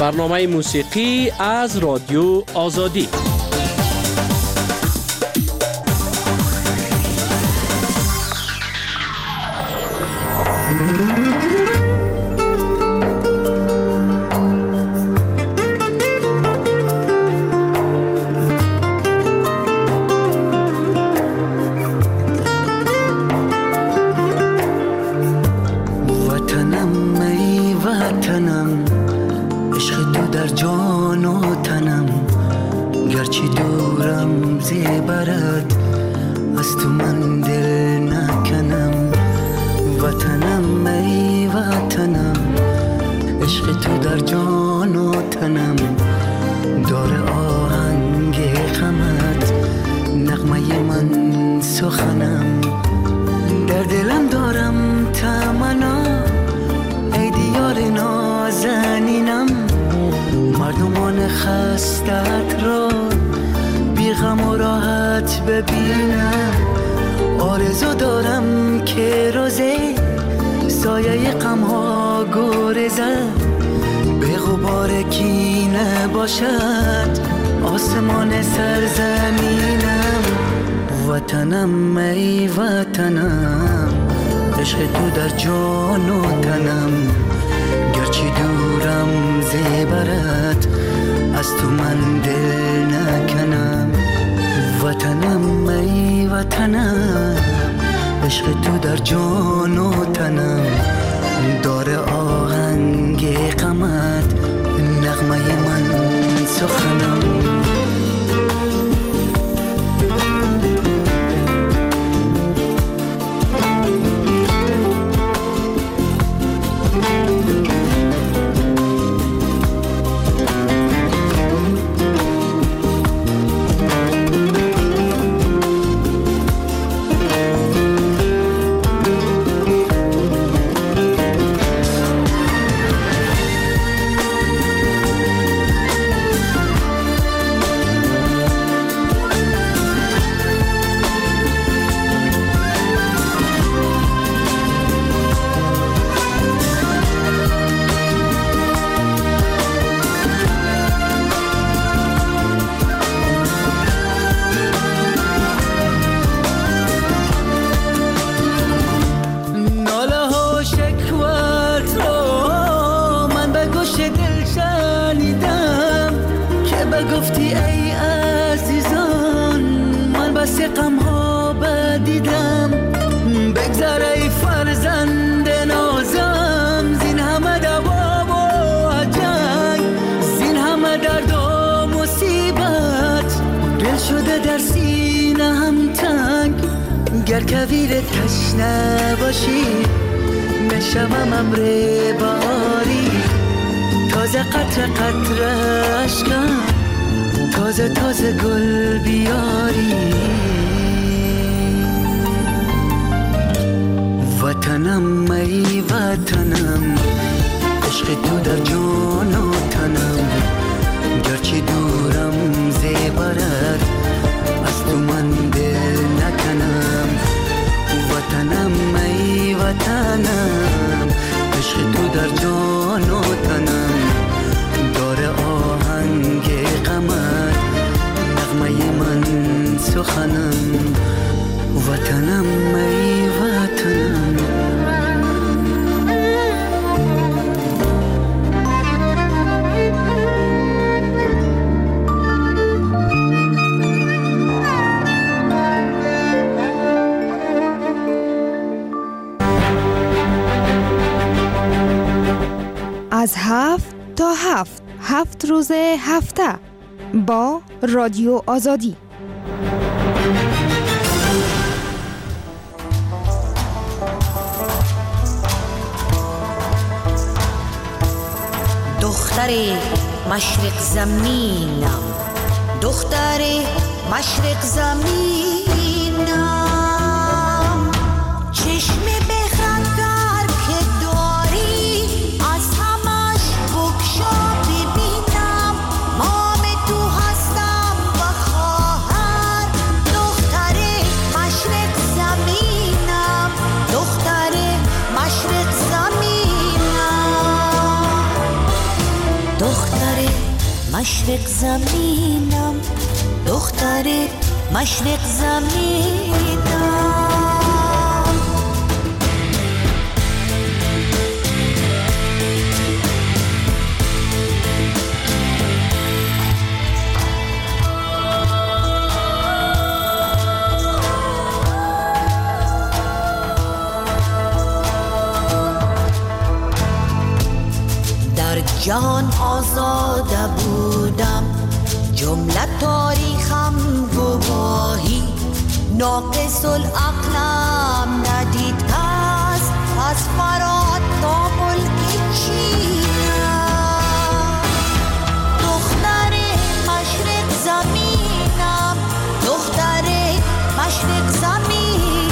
برنامه موسیقی از رادیو آزادی. آرزو دارم که روزه سایه غم‌ها گریزد، به غبار کینه باشد آسمان سرزمینم. وطنم ای وطنم، عشق تو در جان و تنم، گرچه دورم زیبرت از تو من دل نکنم. وطنم ای وطنم، عشق تو در جان و تنم، داره آهنگ غمت نغمه من سخنم. گر کویر تشنه باشی نشوم امر باری، تازه قطره قطره اشکم تازه تازه گل بیاری. وطنم ای وطنم، عشق تو در جان و تنم، گرچه دورم زیبرت از تو من دل نکنم. وطنم ای وطنم، عشق تو در جان و تنم، داره آهنگ غمت نغمه من سخنم. وطنم ای وطنم. از 7 تا 7 روز هفته با رادیو آزادی. دختر مشرق زمینم، دختر مشرق زمینم، چشم بخندر که داری از همش بکشا ببینم، مام تو هستم و خواهر، دختر مشرق زمینم، دختر مشرق زمینم، دختر مشرق زمینم، دختر مشرق زمینم. جهان آزاده بودم، جمله تاریخم گواهی، ناقص العقلم ندید کس از فرات تا ملک چینم. دختر مشرق زمینم، دختر مشرق زمینم.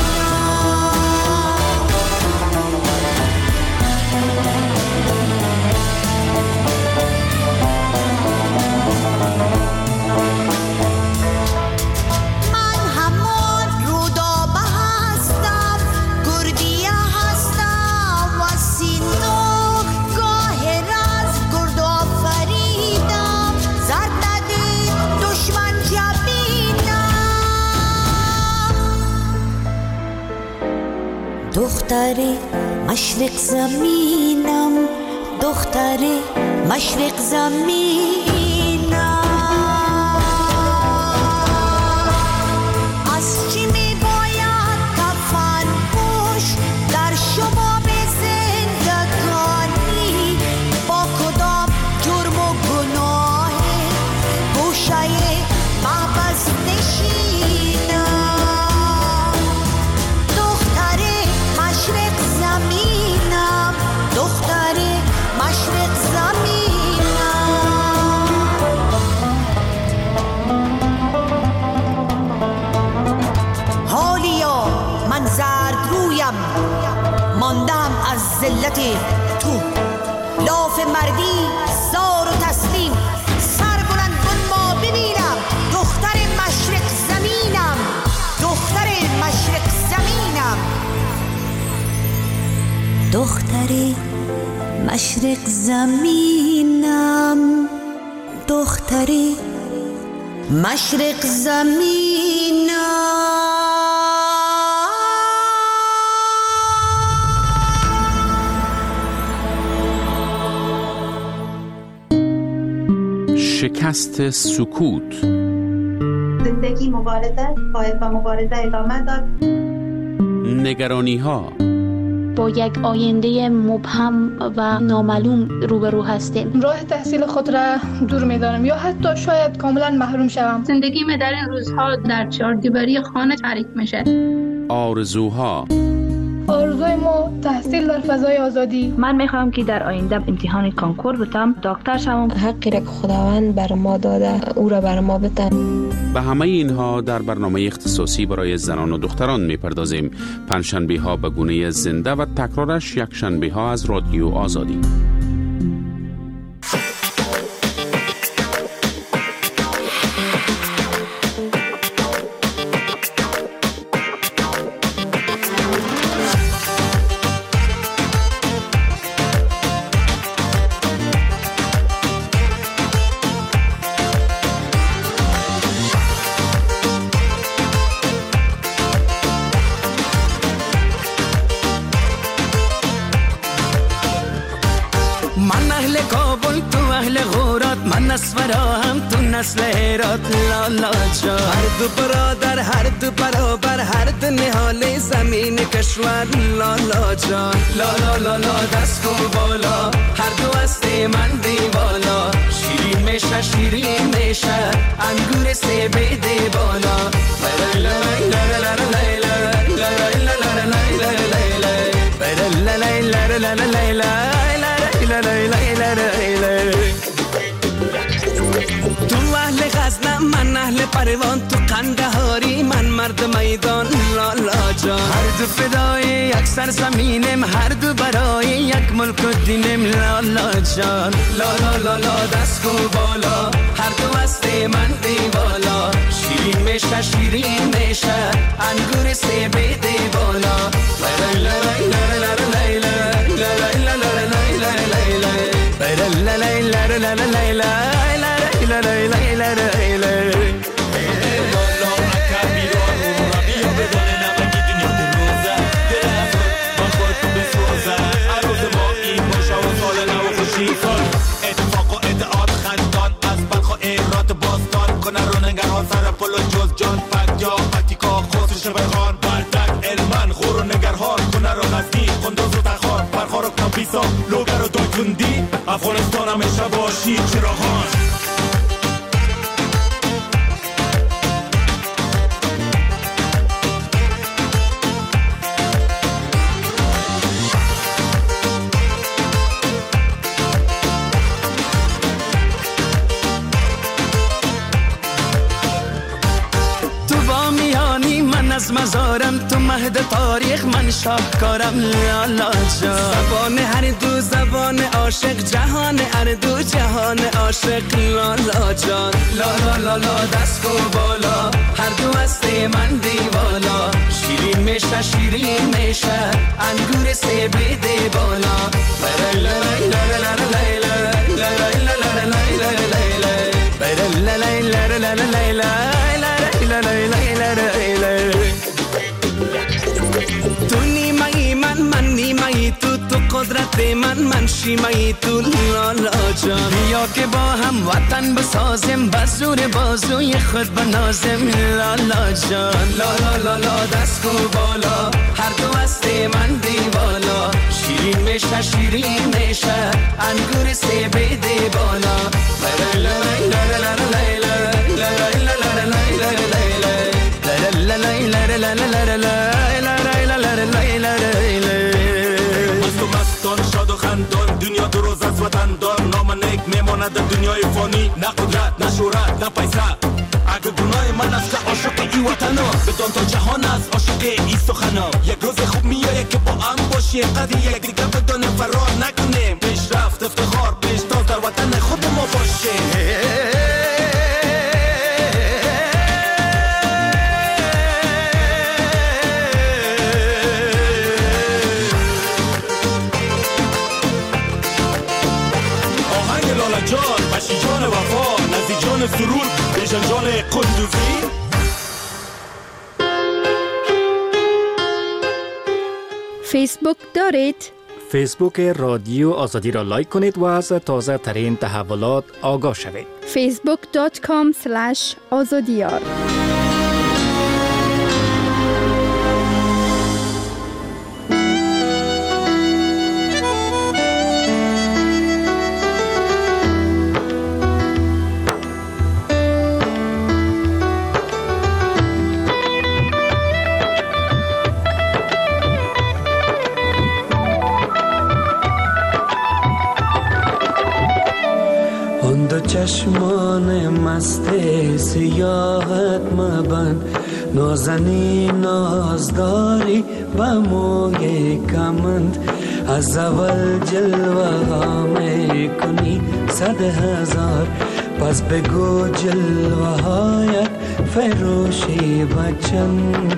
دختر مشرق زمینم، دختر مشرق زمینم. از چی می باید کفن پوش در شباب زندگانی، با کدام جرم و گناه گوشه محبس نشینم. دختر مشرق زمینم، دختر مشرق زمینم. حالیا من زرد رویم، ماندم از ذلت تو، لاف مردی زار و تسلیم، سر بلند کن ما ببینم. دختر مشرق زمینم، دختر مشرق زمینم. دختر مشرق زمینم، دختر مشرق زمینم. شکست سکوت. زندگی مبارزه باید با مبارزه ادامه داد. نگرانی ها. با یک آینده مبهم و نامعلوم روبرو هستیم. راه تحصیل خود را دور می‌دانم یا حتی شاید کاملا محروم شوم. زندگی من در این روزها در چهاردیواری خانه تعریف میشه. آرزوها. آرزوی ما تحصیل در فضای آزادی. من میخوام که در آینده امتحان کانکور بتم، دکتر شوم. حقی را که خداوند بر ما داده او را بر ما بده. به همه اینها در برنامه اختصاصی برای زنان و دختران میپردازیم. پنجشنبه ها به گونه زنده و تکرارش یک شنبه ها از رادیو آزادی. نسل هرات لالا جان، هر دو برادر هر دو برابر، هر دو نهال زمین کشور لالا جان. لالا لالا دست کن بالا، هر دو هست من دیوالا، شیرین میشه شیرین میشه انگور سیب دی بالا. تو اهل غزنم من اهل پروان، تو قندهاری من مرد میدان لالا جان. هر دو فدای یک سرزمینم، هر دو برای یک ملک و دینم لالا جان. لالا لالا دست کن بالا، هر دو هست من دیوالا، شیرین میشه شیرین میشه انگور سیب دی بالا. افغانستان همیشه باشی چراغان. از مزارم تو مهد تاریخ من شاهکارم لالا جان. زبان هر دو زبان عاشق جهان اردو جهان عاشق لالا جان. لالا لالا دست و بالا هر دو هست من دیوالا. شیرین میشه شیرین میشه انگور سیب ده بالا. تو نیمه‌ای من نیمه‌ای تو قدرت من شیمه‌ای تو لالا جان. یا که با هم وطن بسازیم بزور بازوی خود بنازیم لالا جان. لالا لالا دست و بالا هر دو هست من دیوالا. شیرین میشه شیرین میشه انگور سیب ده بالا. مستان شاد و خندان دنیا دو روز از وطن دار. نام نیک میماند در دنیای فانی. نه قدرت نه شهرت نه پیسه. اگه گناه من است که عاشق ای وطنا. بدان تا جهان است عاشق ای سخنا. یک روز خوب میآید که با هم باشیم قدر یک دیگه بدان فرار نکنیم. پیشرفت افتخار پیشتاز در وطن خود ما باشیم. جان بشی جان وفا نزی جان سرور بیشن جان قندوزی. فیسبوک دارید؟ فیسبوک رادیو آزادی را لایک کنید و از تازه ترین تحولات آگاه شوید. facebook.com/azadiyar. چشمان مست سیاحت مبند. نازنی نازداری با موی کمند. از اول جلوه ها می کنی 100,000. پس بگو جلوه هایت فروشی بچند.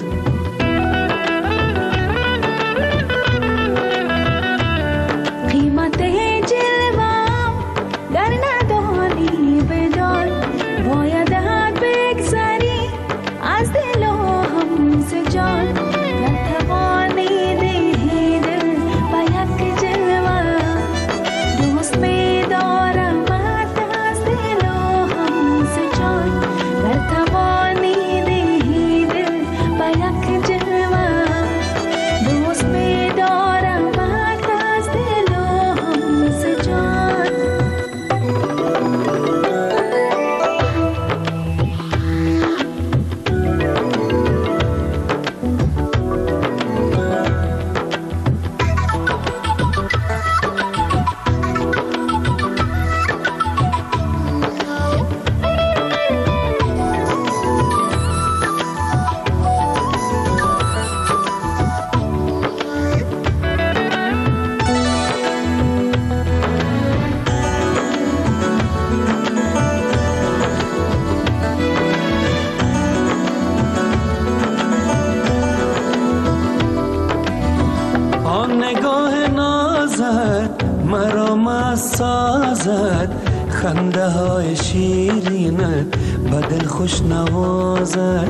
خنده های شیرینت بدل خوش نوازد.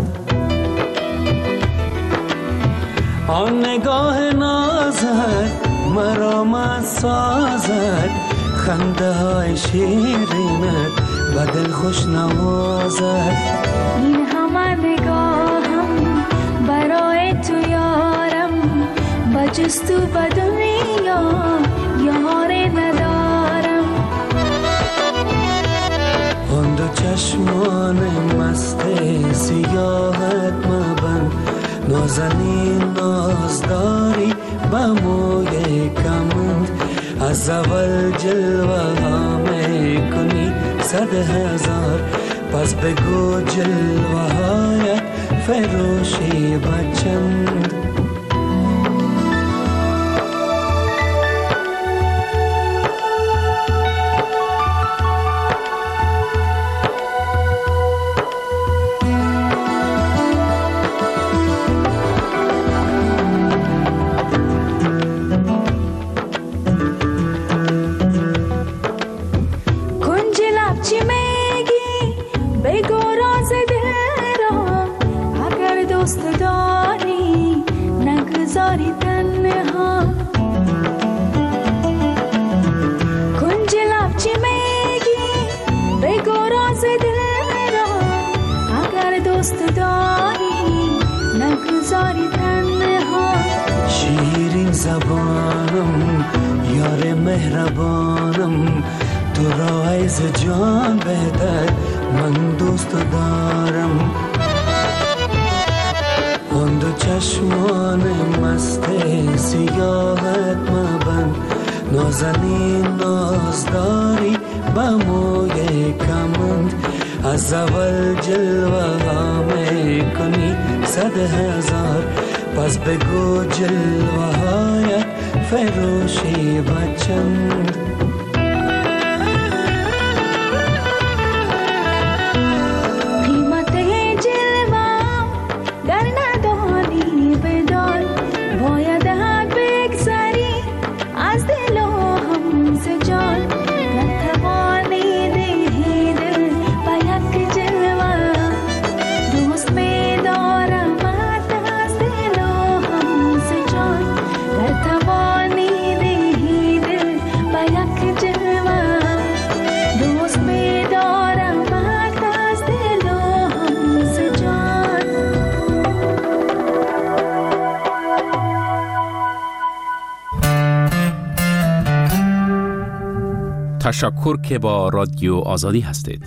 آن نگاه نازد مرا مست سازد. خنده های شیرینت بدل خوش نوازد. این همه نگاهم برای تو یارم. بجز تو به دنیا یار ندارم. چشمان مست سیاحت مبند، نازنین نازداری با موی کمند، از اول جلوه ها میکنی 100,000، پس بگو جلوه هایت فروشی بچند. شیرین زبانم یار مهربانم، تو را از جان بهتر من دوست دارم. آن دو چشمان مست سیاحت مبند، نازنین نازداری با موی کمند، از اول جلوه ها میکنی 100,000، پس بگو جلوه هایت فروشی بچند. قیمت جلوه گر ندانی بدان، باید حق بگذری از دل و هم ز جان. نتوانی دهی دل با یک جلوه، دوست می‌دارم از دل و هم ز جان. نتوانی دهی دل با یک جلوه، دوست می‌دارم از دل و هم ز جان. تشکر که با رادیو آزادی هستید.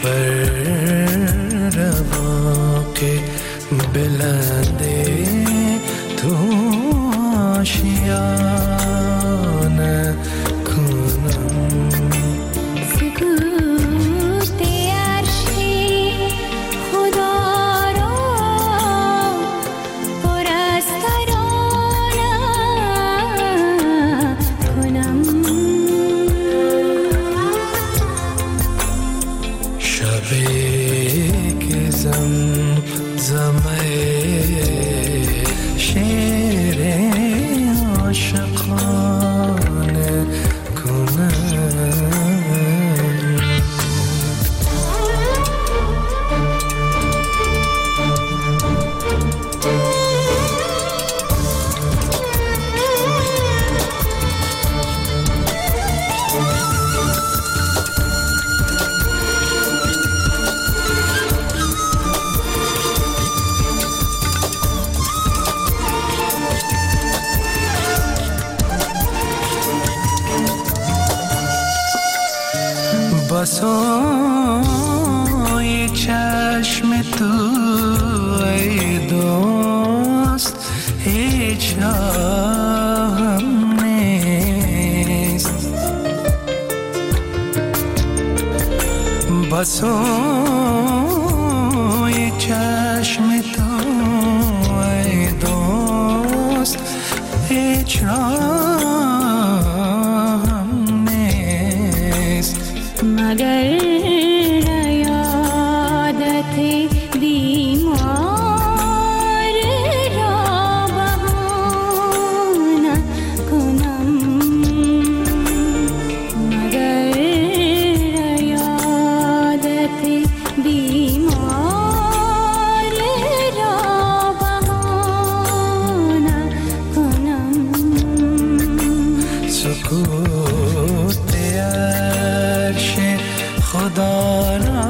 رواق بلنده تو آشیانه کنم سکوت عرشی خدا را پر از ترانه کنم شبی که زمزمه شعر عاشقانه کنم بسای چشم تو ای دوست هیچ راهم نیست بسای چشم تو ای دوست هیچ راهم نیست مگر یادت بیمار را بهانه کنم مگر یادت بیمار را بهانه کنم سکوت عرش خدا را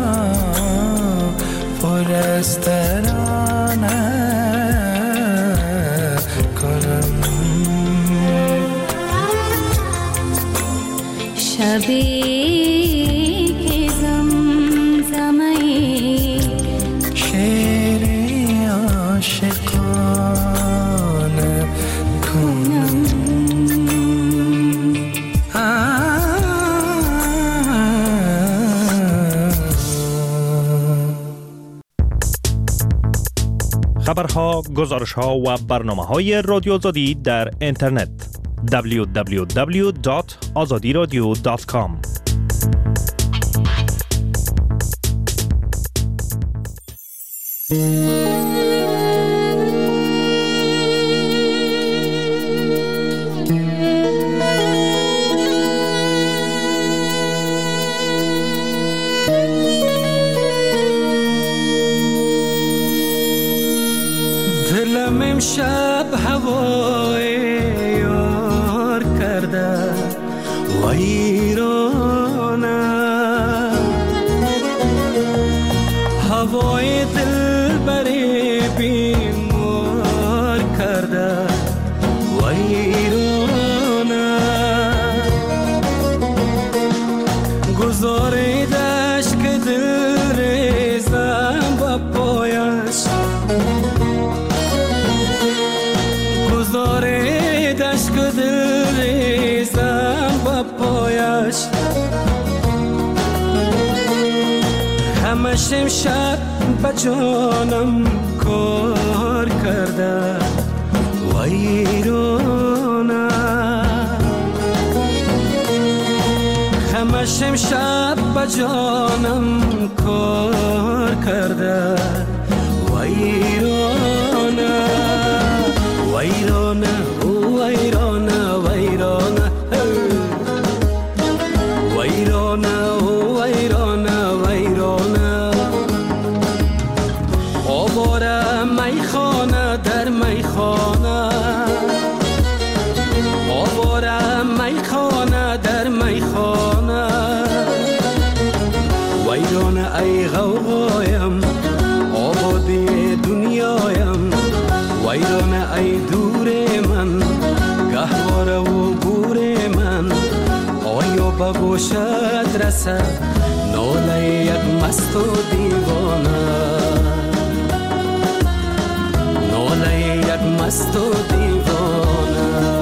پر از ترانه کنم شبی که زمزمه شعر عاشقانه کنم خبرها، گزارش‌ها و برنامه‌های رادیو آزادی در اینترنت www.azadiradio.com دلم امشب هوای یار کرده ویرانه هوای دل بری بیمار کرده ویرانه گذاریدش که دل ریزم با پایش گذاریدش که دل ریزم با پایش همش امشب به جانم کار کرده ویرانه همش امشب به جانم کار کرده ویرانه ویرانه ویرانه ویرانه ویرانه ویرانه ویرانه آواره میخانه در میخانه آواره میخانه در میخانه ویرانه ای غوغایم آبادی دنیایم ویرانه ای دور من گهواره و گور من آیا به گوشت رسد ناله یک مست و دیوانه، ناله یک مست و دیوانه.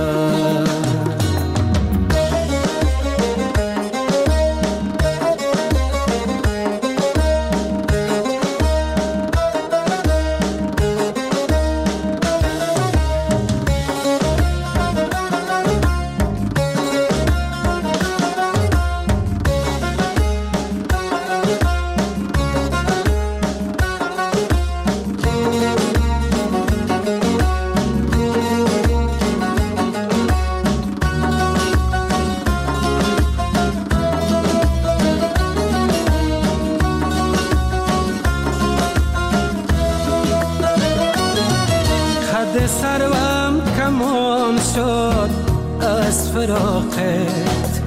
سروم کمان شد از فراقت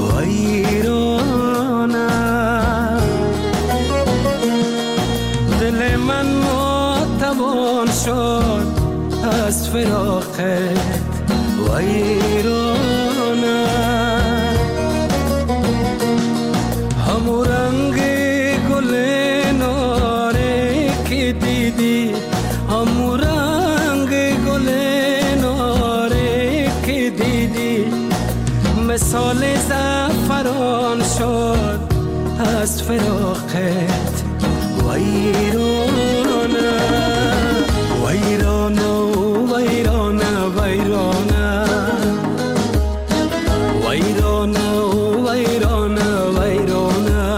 ویرانه، دل من ماتوان شد از فراقت ویرانه. همو رنگ گل ناره که دیدی، همو مثال زعفران شد از فراقت ویرانه، ویرانه ویرانه ویرانه، ویرانه ویرانه ویرانه.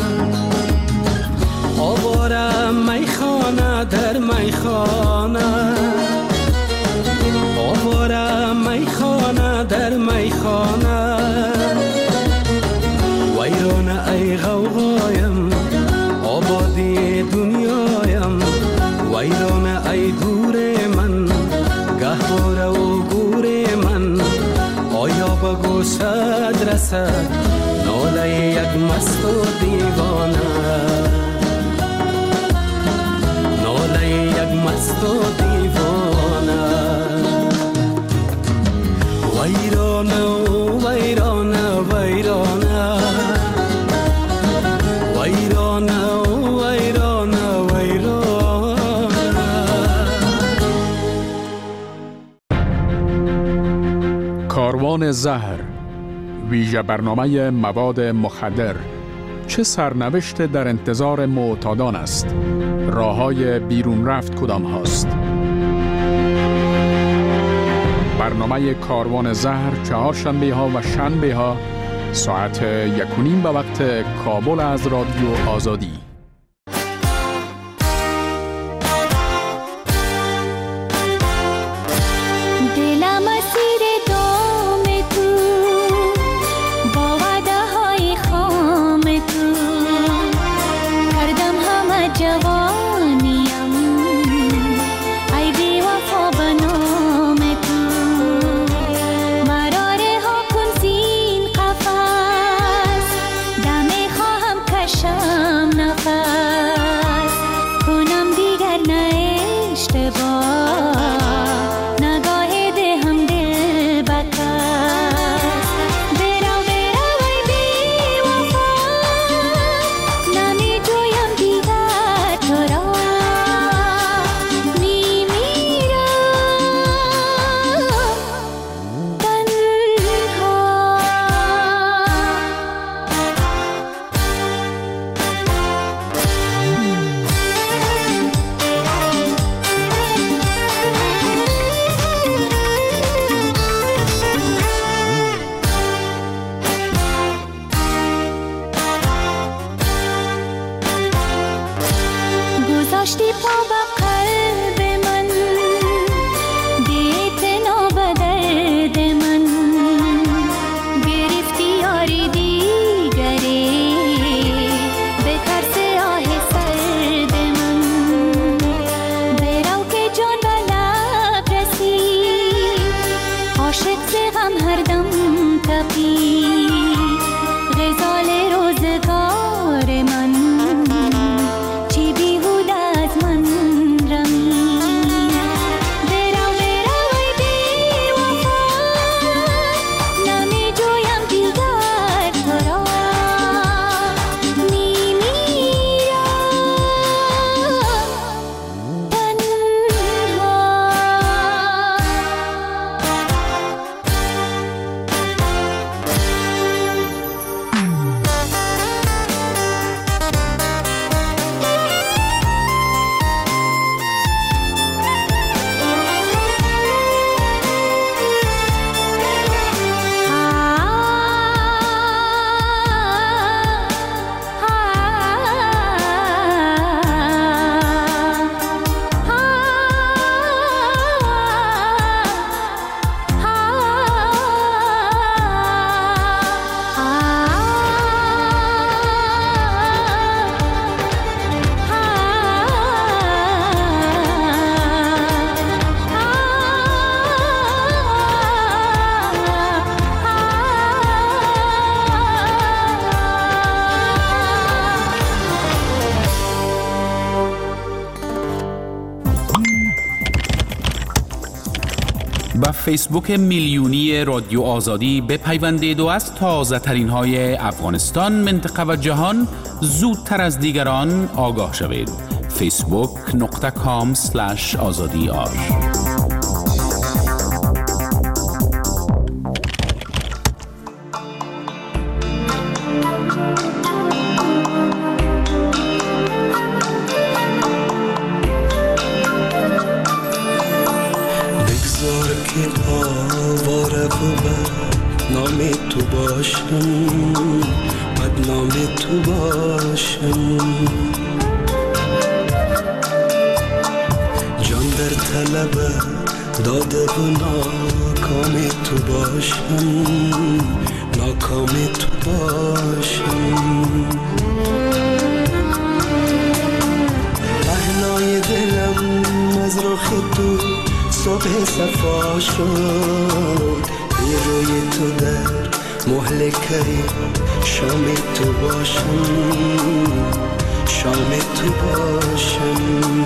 آوارم میخانه در میخانه، آوارم میخانه در میخانه. ویرانه ای غوغایم آبادی دنیایم، ویرانه ای دور من گهواره و گور من. آیا به گوشت رسد ناله یک مست و دیوانه، ناله یک مست و دیوانه. ویرانه ویرانه ویرانه، ویرانه ویرانه ویرانه. کاروان زهر، ویژه برنامه مواد مخدر، چه سرنوشت در انتظار معتادان است؟ راه‌های بیرون رفت کدام هاست؟ برنامه کاروان زهر چهارشنبه ها و شنبه ها ساعت 1:30 به وقت کابل از رادیو آزادی. دلم اسیر دام تو، با وعده های خام تو، کردم همه جوانیم ای بی وفا به نام تو. مرا رها کن زین قفس، دم خواهم کشم نفس، کنم دیگر نه اشتباه، نگاه دهم دل بکس. برو برو ای بی وفا، نمی جویم دیگر تو را، می میرم تنها. گذاشتی پا به قلب من، دیتنا به درد من، گرفتی یاری دیگری به ترس آه سرد من. برو که جان به لب رسی، عاشق ز غم هر دم تپی، غزال روزگار من چی بیهوده از من به فیسبوک میلیونی رادیو آزادی بپیوندید و از تازه ترین های افغانستان، منطقه و جهان زودتر از دیگران آگاه شوید. facebook.com/azadi.ar نام تو باشم، بدنام تو باشم، جان در طلب داده و ناکام تو باشم، ناکام تو باشم. پهنای دلم از رخ تو صبح صفا شد، روی تو در مهلکه شام تو باشم، شام تو باشم.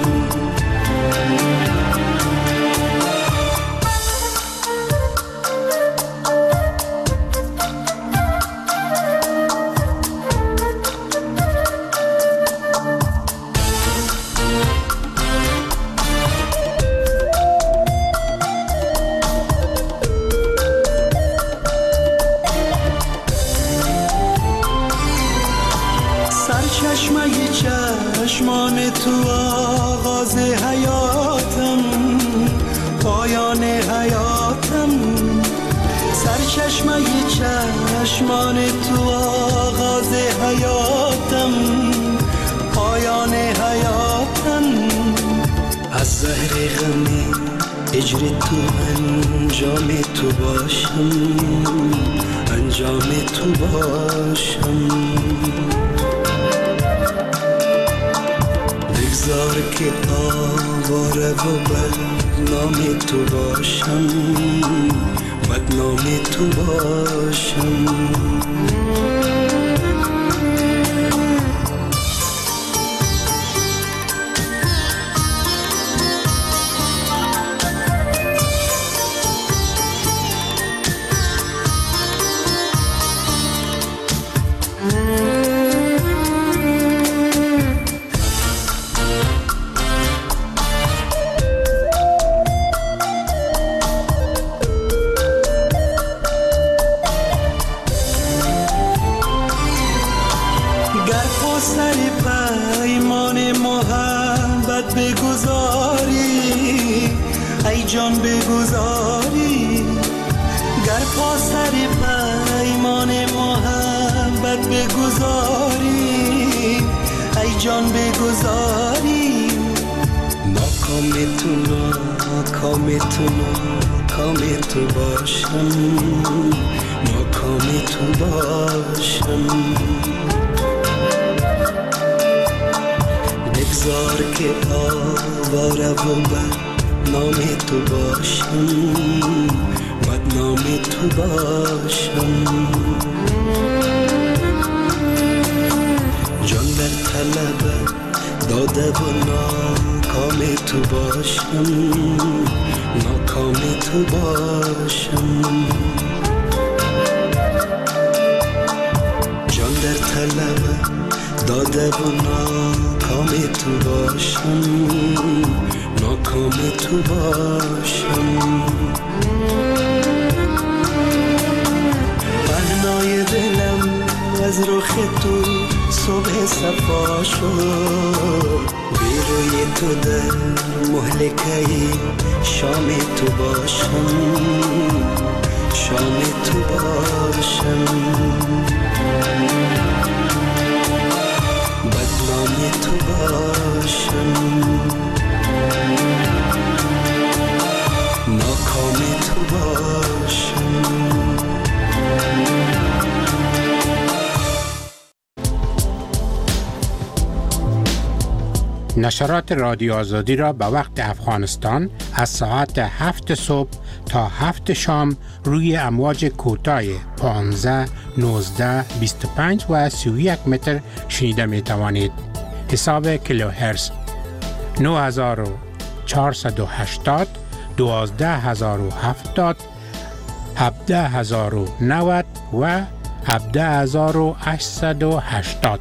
چشمان تو آغاز حیاتم، پایان حیاتم. سرچشمه چشمان تو آغاز حیاتم، پایان حیاتم. از زهر غم هجر تو انجام تو باشم، انجام تو باشم. بگذار که آواره و بدنام تو باشم، بدنام تو باشم. جان بگذاری، گر پا سر پیمان محبت بگذاری، ای جان بگذاری. ناکام تو ناکام تو ناکام تو باشم، ناکام تو باشم. بگذار که آواره و نام تو باشم، بدنام تو باشم. جان در طلب داده و ناکام تو باشم، ناکام تو باشم. جان در طلب داده و ناکام تو باشم، ناکام تو باشم. پهنای دلم از رخ تو صبح صفا شد، بی روی تو در مهلکه شام تو باشم، شام تو باشم. بدنام تو باشم، ناکام تو باشم. نشرات رادیو آزادی را به وقت افغانستان از ساعت 7 صبح تا 7 شام روی امواج کوتاه 15، 19، 25 و 31 متر شنیده می توانید. حساب کیلوهرتز 9480 12070 17090 و 17880.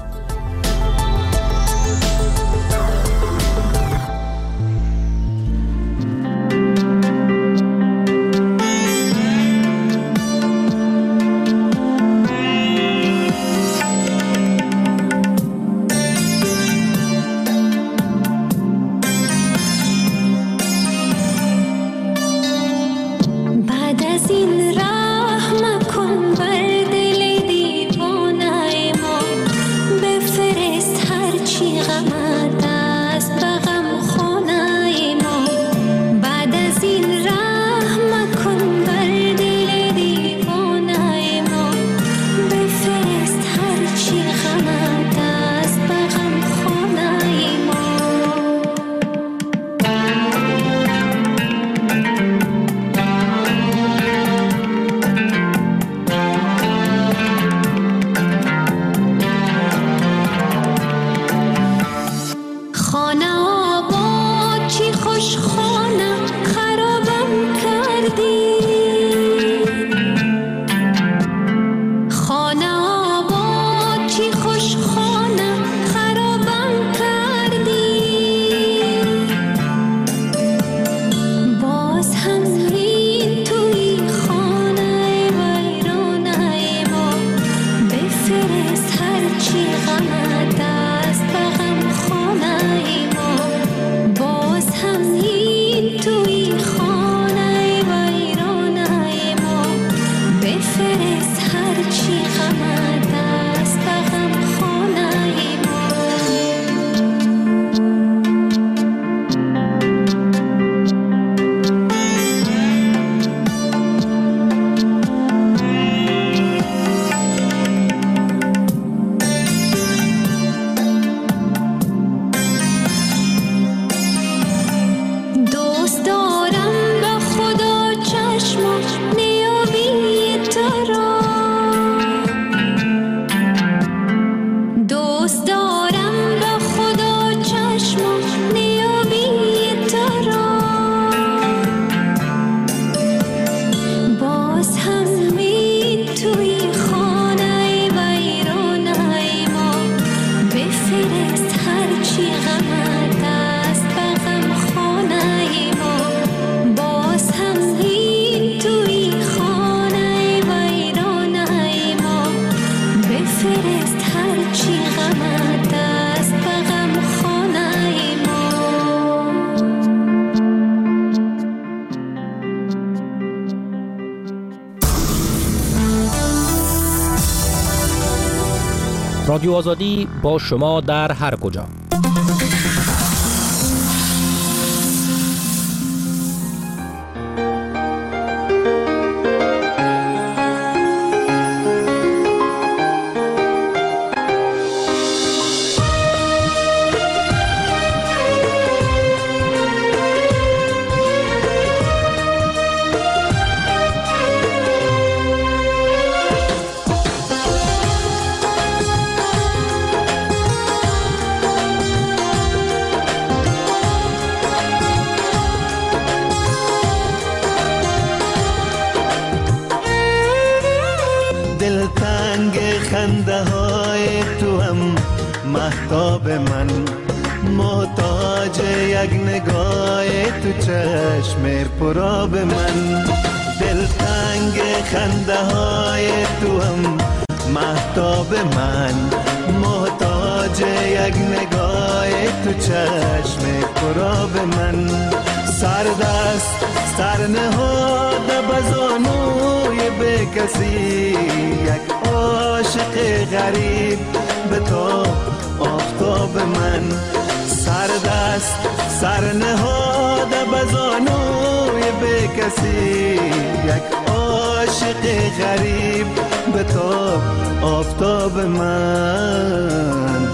رادیو آزادی با شما در هر کجا. خنده های تو هم مهتاب من، محتاج یک نگاه تو چشم پرآب من. دلتنگ خنده های تو هم مهتاب من، محتاج یک نگاه تو چشم پرآب من. سردست سر نهاده بزانوی به کسی، یک عاشق غریب به تو آفتاب من. سردست سر نهاده بزانوی به کسی، یک عاشق غریب به تو آفتاب من.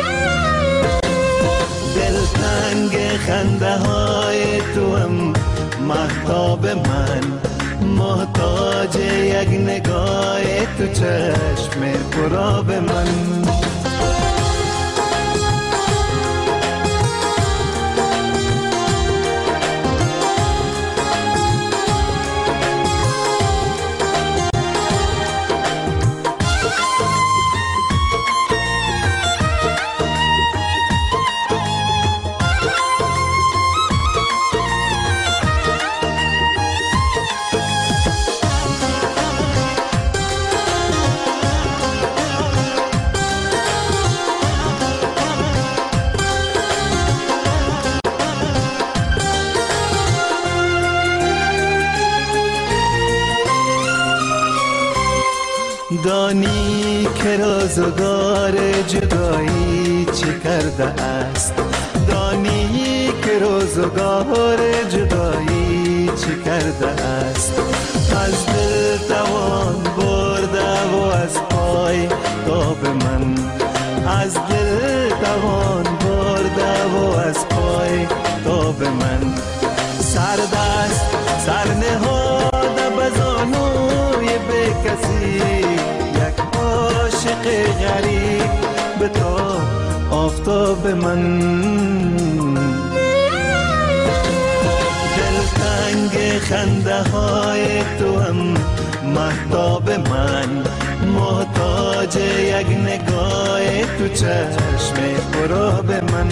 دلتنگ خنده های تو هم مهتاب من، محتاج یک نگاه تو چشم پرآب من. دانی که روزگار جدایی چه کرده است، دانی که روزگار جدایی چه کرده است. از دل توان برده و از پای تاب من، از دل توان برده و از پای تاب من. سردست سر نهاده بزانوی به کسی، یک عاشق غریب به تو آفتاب من. دلتنگ خنده های تو هم مهتاب من، محتاج یک نگاه تو چشم خراب من.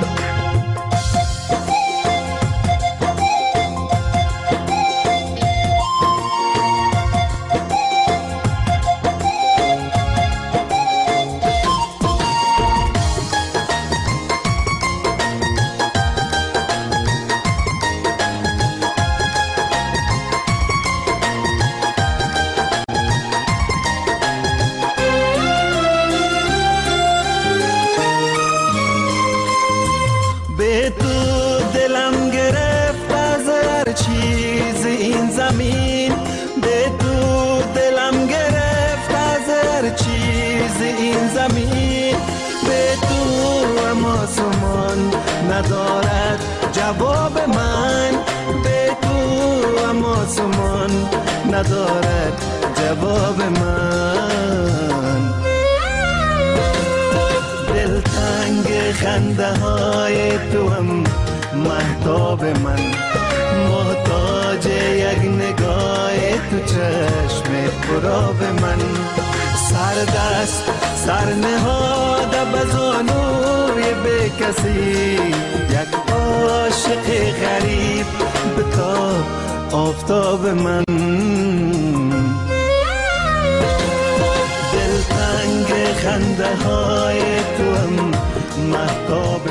به تو دلم گرفت از هر چیز این زمین، به تو دلم گرفت از هر چیز این زمین. به تو هم آسمان ندارد جواب من، به تو هم آسمان ندارد جواب من. دلتنگ خنده های تو هم مهتاب من، محتاج یک نگاه تو چشم خراب من. سردست سر نهاده بزانوی به کسی، یک عاشق غریب به تا آفتاب من. دلتنگ خنده های تو هم مهتاب